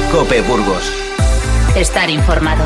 COPE Burgos. Estar informado.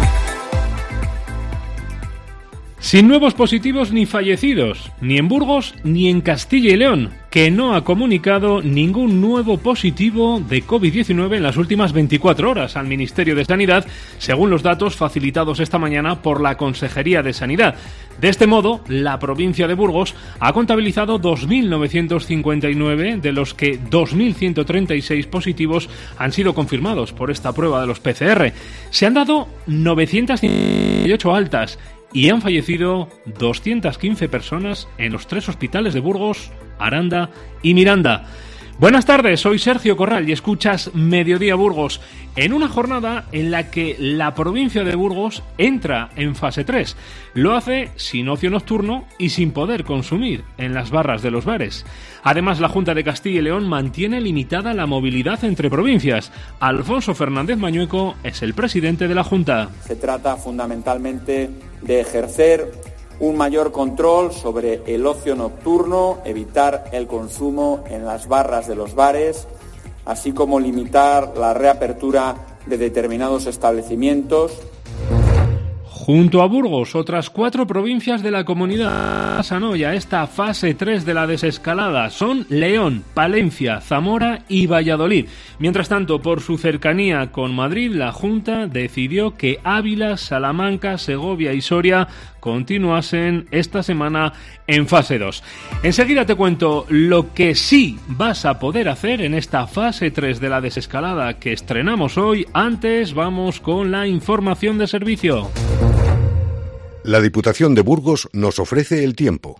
Sin nuevos positivos ni fallecidos, ni en Burgos ni en Castilla y León, que no ha comunicado ningún nuevo positivo de COVID-19 en las últimas 24 horas al Ministerio de Sanidad, según los datos facilitados esta mañana por la Consejería de Sanidad. De este modo, la provincia de Burgos ha contabilizado 2.959, de los que 2.136 positivos han sido confirmados por esta prueba de los PCR. Se han dado 958 altas y han fallecido 215 personas en los 3 hospitales de Burgos, Aranda y Miranda. Buenas tardes, soy Sergio Corral y escuchas Mediodía Burgos, en una jornada en la que la provincia de Burgos entra en fase 3. Lo hace sin ocio nocturno y sin poder consumir en las barras de los bares. Además, la Junta de Castilla y León mantiene limitada la movilidad entre provincias. Alfonso Fernández Mañueco es el presidente de la Junta. Se trata fundamentalmente de ejercer un mayor control sobre el ocio nocturno, evitar el consumo en las barras de los bares, así como limitar la reapertura de determinados establecimientos. Junto a Burgos, otras 4 provincias de la comunidad pasan hoy a esta fase 3 de la desescalada. Son León, Palencia, Zamora y Valladolid. Mientras tanto, por su cercanía con Madrid, la Junta decidió que Ávila, Salamanca, Segovia y Soria continuasen esta semana en fase 2. Enseguida te cuento lo que sí vas a poder hacer en esta fase 3 de la desescalada que estrenamos hoy. Antes vamos con la información de servicio. La Diputación de Burgos nos ofrece el tiempo.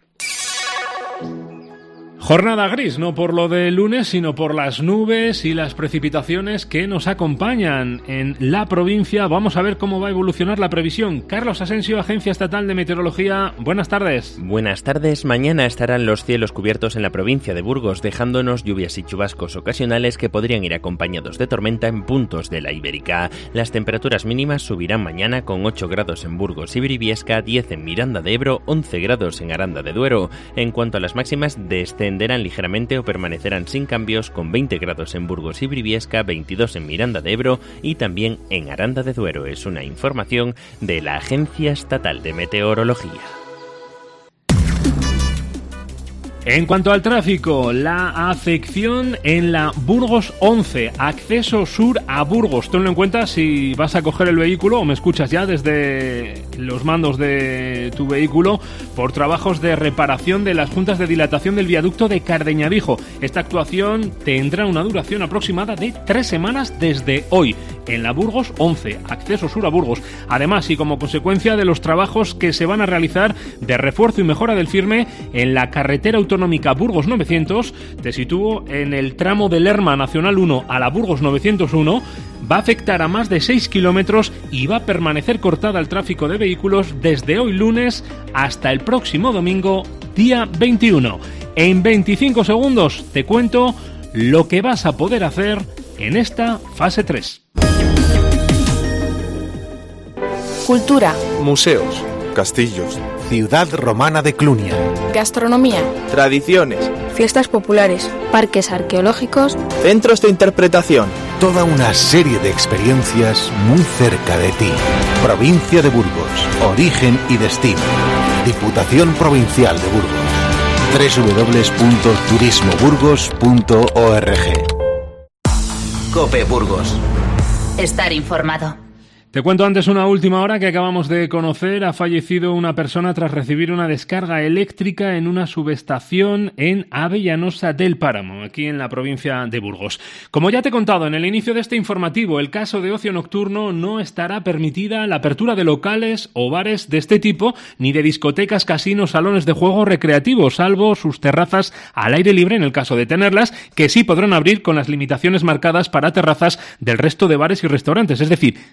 Jornada gris, no por lo del lunes, sino por las nubes y las precipitaciones que nos acompañan en la provincia. Vamos a ver cómo va a evolucionar la previsión. Carlos Asensio, Agencia Estatal de Meteorología, buenas tardes. Buenas tardes. Mañana estarán los cielos cubiertos en la provincia de Burgos, dejándonos lluvias y chubascos ocasionales que podrían ir acompañados de tormenta en puntos de la Ibérica. Las temperaturas mínimas subirán mañana con 8 grados en Burgos y Briviesca, 10 en Miranda de Ebro, 11 grados en Aranda de Duero. En cuanto a las máximas, descenderán ligeramente o permanecerán sin cambios con 20 grados en Burgos y Briviesca, 22 en Miranda de Ebro y también en Aranda de Duero. Es una información de la Agencia Estatal de Meteorología. En cuanto al tráfico, la afección en la Burgos 11, acceso sur a Burgos. Tenlo en cuenta si vas a coger el vehículo o me escuchas ya desde los mandos de tu vehículo por trabajos de reparación de las juntas de dilatación del viaducto de Cardeñadijo. Esta actuación tendrá una duración aproximada de 3 semanas desde hoy en la Burgos 11, acceso sur a Burgos. Además, y como consecuencia de los trabajos que se van a realizar de refuerzo y mejora del firme en la carretera autonómica Burgos 900, te sitúo en el tramo del Lerma Nacional 1 a la Burgos 901, va a afectar a más de 6 kilómetros y va a permanecer cortada el tráfico de vehículos desde hoy lunes hasta el próximo domingo, día 21. En 25 segundos te cuento lo que vas a poder hacer en esta fase 3. Cultura, museos, castillos, ciudad romana de Clunia, gastronomía, tradiciones, fiestas populares, parques arqueológicos, centros de interpretación. Toda una serie de experiencias muy cerca de ti. Provincia de Burgos, origen y destino. Diputación Provincial de Burgos. www.turismoburgos.org. COPE Burgos. Estar informado. Te cuento antes una última hora que acabamos de conocer. Ha fallecido una persona tras recibir una descarga eléctrica en una subestación en Avellanosa del Páramo, aquí en la provincia de Burgos. Como ya te he contado en el inicio de este informativo, el caso de ocio nocturno no estará permitida la apertura de locales o bares de este tipo, ni de discotecas, casinos, salones de juego recreativos, salvo sus terrazas al aire libre en el caso de tenerlas, que sí podrán abrir con las limitaciones marcadas para terrazas del resto de bares y restaurantes, es decir, 70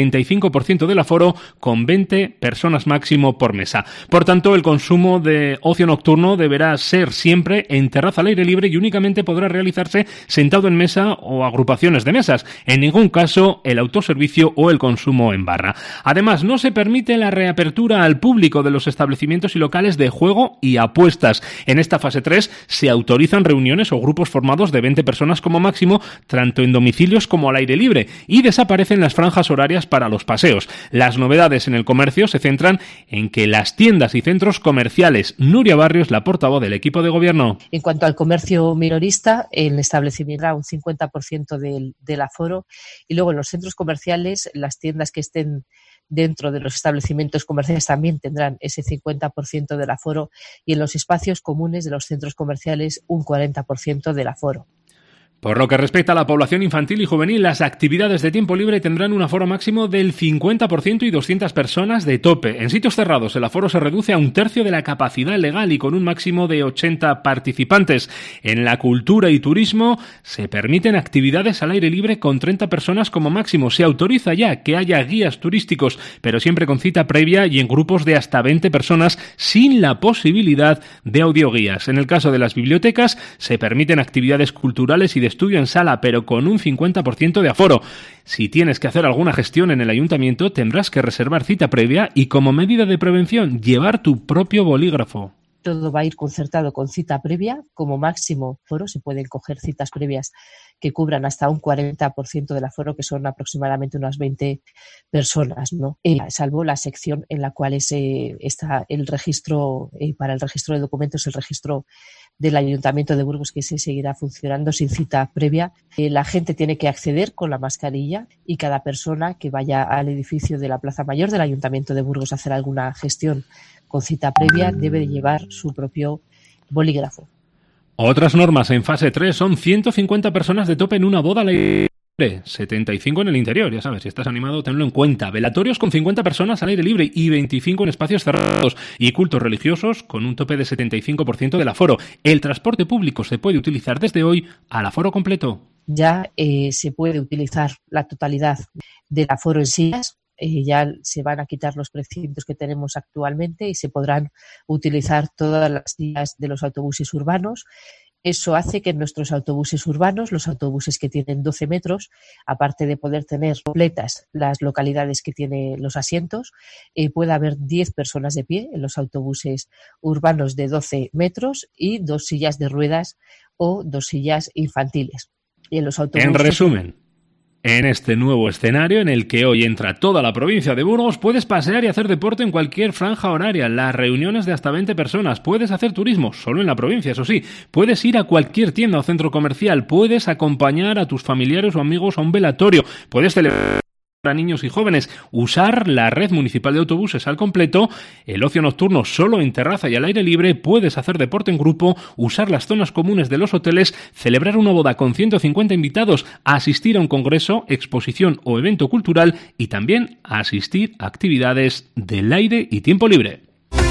75% del aforo, con 20 personas máximo por mesa. Por tanto, el consumo de ocio nocturno deberá ser siempre en terraza al aire libre y únicamente podrá realizarse sentado en mesa o agrupaciones de mesas. En ningún caso el autoservicio o el consumo en barra. Además, no se permite la reapertura al público de los establecimientos y locales de juego y apuestas. En esta fase 3 se autorizan reuniones o grupos formados de 20 personas como máximo, tanto en domicilios como al aire libre, y desaparecen las franjas horarias para los paseos. Las novedades en el comercio se centran en que las tiendas y centros comerciales. Nuria Barrios, la portavoz del equipo de gobierno. En cuanto al comercio minorista, el establecimiento un 50% del aforo, y luego en los centros comerciales, las tiendas que estén dentro de los establecimientos comerciales también tendrán ese 50% del aforo, y en los espacios comunes de los centros comerciales un 40% del aforo. Por lo que respecta a la población infantil y juvenil, las actividades de tiempo libre tendrán un aforo máximo del 50% y 200 personas de tope. En sitios cerrados el aforo se reduce a un tercio de la capacidad legal y con un máximo de 80 participantes. En la cultura y turismo se permiten actividades al aire libre con 30 personas como máximo. Se autoriza ya que haya guías turísticos, pero siempre con cita previa y en grupos de hasta 20 personas, sin la posibilidad de audioguías. En el caso de las bibliotecas se permiten actividades culturales y de estudio en sala, pero con un 50% de aforo. Si tienes que hacer alguna gestión en el ayuntamiento, tendrás que reservar cita previa y, como medida de prevención, llevar tu propio bolígrafo. Todo va a ir concertado con cita previa. Como máximo aforo se pueden coger citas previas que cubran hasta un 40% del aforo, que son aproximadamente unas 20 personas, ¿no? Salvo la sección en la cual está el registro, para el registro de documentos, el registro del Ayuntamiento de Burgos, que se seguirá funcionando sin cita previa. La gente tiene que acceder con la mascarilla, y cada persona que vaya al edificio de la Plaza Mayor del Ayuntamiento de Burgos a hacer alguna gestión con cita previa debe de llevar su propio bolígrafo. Otras normas en fase 3 son 150 personas de tope en una boda al aire libre, 75 en el interior, ya sabes, si estás animado tenlo en cuenta. Velatorios con 50 personas al aire libre y 25 en espacios cerrados, y cultos religiosos con un tope de 75% del aforo. El transporte público se puede utilizar desde hoy al aforo completo. Ya se puede utilizar la totalidad del aforo en sillas. Ya se van a quitar los precintos que tenemos actualmente y se podrán utilizar todas las sillas de los autobuses urbanos. Eso hace que en nuestros autobuses urbanos, los autobuses que tienen 12 metros, aparte de poder tener completas las localidades que tienen los asientos, pueda haber 10 personas de pie en los autobuses urbanos de 12 metros y 2 sillas de ruedas o 2 sillas infantiles. Y en los autobuses... En resumen, en este nuevo escenario en el que hoy entra toda la provincia de Burgos, puedes pasear y hacer deporte en cualquier franja horaria, las reuniones de hasta 20 personas, puedes hacer turismo, solo en la provincia, eso sí, puedes ir a cualquier tienda o centro comercial, puedes acompañar a tus familiares o amigos a un velatorio, puedes celebrar a niños y jóvenes, usar la red municipal de autobuses al completo, el ocio nocturno solo en terraza y al aire libre, puedes hacer deporte en grupo, usar las zonas comunes de los hoteles, celebrar una boda con 150 invitados, asistir a un congreso, exposición o evento cultural y también asistir a actividades del aire y tiempo libre.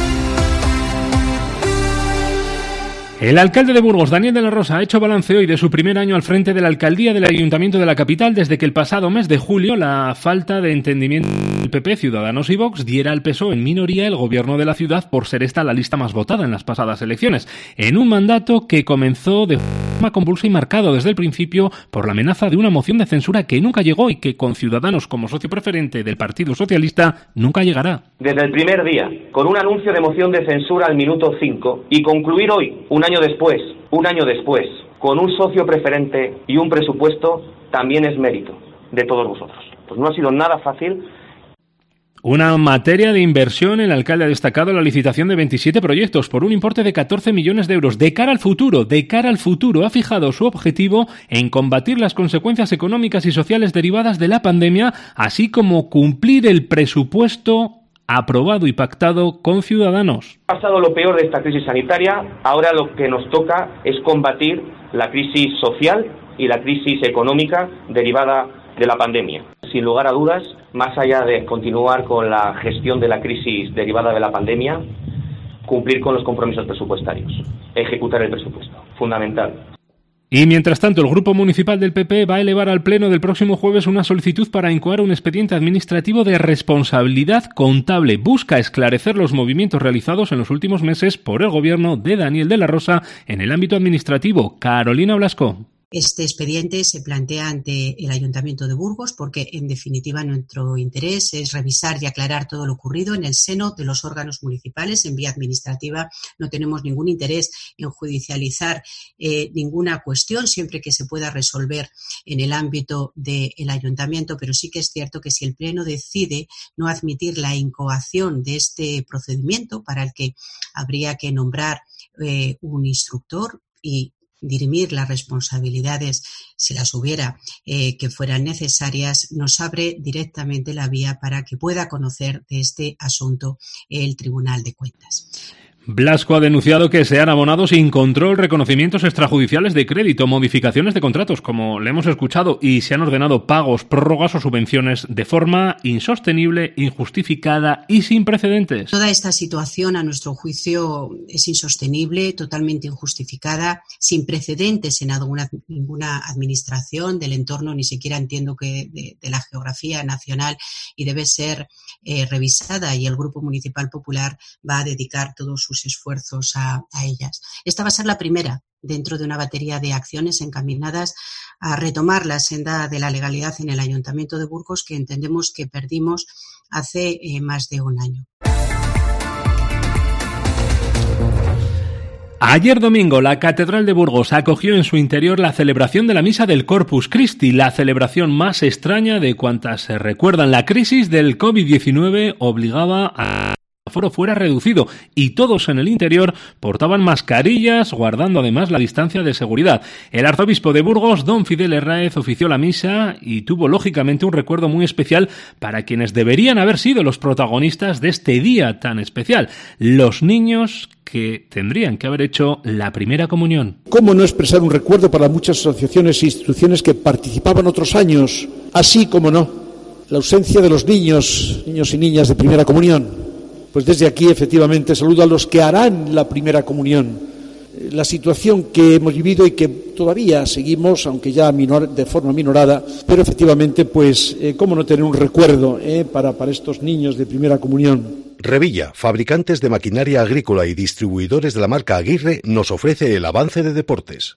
El alcalde de Burgos, Daniel de la Rosa, ha hecho balance hoy de su primer año al frente de la alcaldía del Ayuntamiento de la capital, desde que el pasado mes de julio la falta de entendimiento del PP, Ciudadanos y Vox diera al PSOE en minoría el gobierno de la ciudad, por ser esta la lista más votada en las pasadas elecciones, en un mandato que comenzó de forma convulsa y marcado desde el principio por la amenaza de una moción de censura que nunca llegó y que, con Ciudadanos como socio preferente del Partido Socialista, nunca llegará. Desde el primer día, con un anuncio de moción de censura al minuto 5, y concluir hoy, un año después, con un socio preferente y un presupuesto, también es mérito de todos vosotros. Pues no ha sido nada fácil. Una materia de inversión, el alcalde ha destacado la licitación de 27 proyectos por un importe de 14 millones de euros. De cara al futuro, ha fijado su objetivo en combatir las consecuencias económicas y sociales derivadas de la pandemia, así como cumplir el presupuesto aprobado y pactado con Ciudadanos. Ha pasado lo peor de esta crisis sanitaria, ahora lo que nos toca es combatir la crisis social y la crisis económica derivada de la pandemia. Sin lugar a dudas, más allá de continuar con la gestión de la crisis derivada de la pandemia, cumplir con los compromisos presupuestarios, ejecutar el presupuesto, fundamental. Y mientras tanto, el Grupo Municipal del PP va a elevar al Pleno del próximo jueves una solicitud para incoar un expediente administrativo de responsabilidad contable. Busca esclarecer los movimientos realizados en los últimos meses por el gobierno de Daniel de la Rosa en el ámbito administrativo. Carolina Blasco. Este expediente se plantea ante el Ayuntamiento de Burgos porque, en definitiva, nuestro interés es revisar y aclarar todo lo ocurrido en el seno de los órganos municipales en vía administrativa. No tenemos ningún interés en judicializar ninguna cuestión, siempre que se pueda resolver en el ámbito del Ayuntamiento, pero sí que es cierto que si el Pleno decide no admitir la incoación de este procedimiento, para el que habría que nombrar un instructor y dirimir las responsabilidades, si las hubiera, que fueran necesarias, nos abre directamente la vía para que pueda conocer de este asunto el Tribunal de Cuentas. Blasco ha denunciado que se han abonado sin control reconocimientos extrajudiciales de crédito, modificaciones de contratos, como le hemos escuchado, y se han ordenado pagos, prórrogas o subvenciones de forma insostenible, injustificada y sin precedentes. Toda esta situación, a nuestro juicio, es insostenible, totalmente injustificada, sin precedentes en ninguna administración del entorno, ni siquiera entiendo que de la geografía nacional, y debe ser revisada, y el Grupo Municipal Popular va a dedicar todos sus esfuerzos a ellas. Esta va a ser la primera dentro de una batería de acciones encaminadas a retomar la senda de la legalidad en el Ayuntamiento de Burgos, que entendemos que perdimos hace más de un año. Ayer domingo, la Catedral de Burgos acogió en su interior la celebración de la Misa del Corpus Christi, la celebración más extraña de cuantas se recuerdan. La crisis del COVID-19 obligaba a aforo fuera reducido y todos en el interior portaban mascarillas, guardando además la distancia de seguridad. El arzobispo de Burgos, don Fidel Herráez, ofició la misa y tuvo lógicamente un recuerdo muy especial para quienes deberían haber sido los protagonistas de este día tan especial, los niños que tendrían que haber hecho la primera comunión. ¿Cómo no expresar un recuerdo para muchas asociaciones e instituciones que participaban otros años? Así como no, la ausencia de los niños y niñas de primera comunión. Pues desde aquí, efectivamente, saludo a los que harán la primera comunión. La situación que hemos vivido y que todavía seguimos, aunque ya de forma minorada, pero efectivamente, pues, cómo no tener un recuerdo para estos niños de primera comunión. Revilla, fabricantes de maquinaria agrícola y distribuidores de la marca Aguirre, nos ofrece el avance de deportes.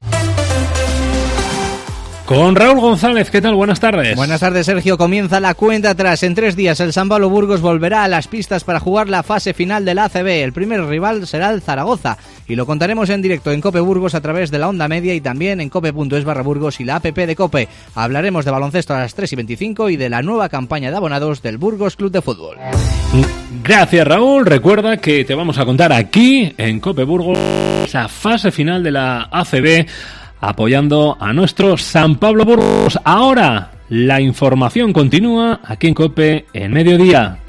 Con Raúl González, ¿qué tal? Buenas tardes. Buenas tardes, Sergio. Comienza la cuenta atrás. En 3 días el San Pablo Burgos volverá a las pistas para jugar la fase final del ACB. El primer rival será el Zaragoza y lo contaremos en directo en COPE Burgos a través de la onda media y también en cope.es/Burgos y la app de COPE. Hablaremos de baloncesto a las 3:25 y de la nueva campaña de abonados del Burgos Club de Fútbol. Gracias, Raúl. Recuerda que te vamos a contar aquí en COPE Burgos la fase final de la ACB, apoyando a nuestro San Pablo Burgos. Ahora, la información continúa aquí en COPE en mediodía.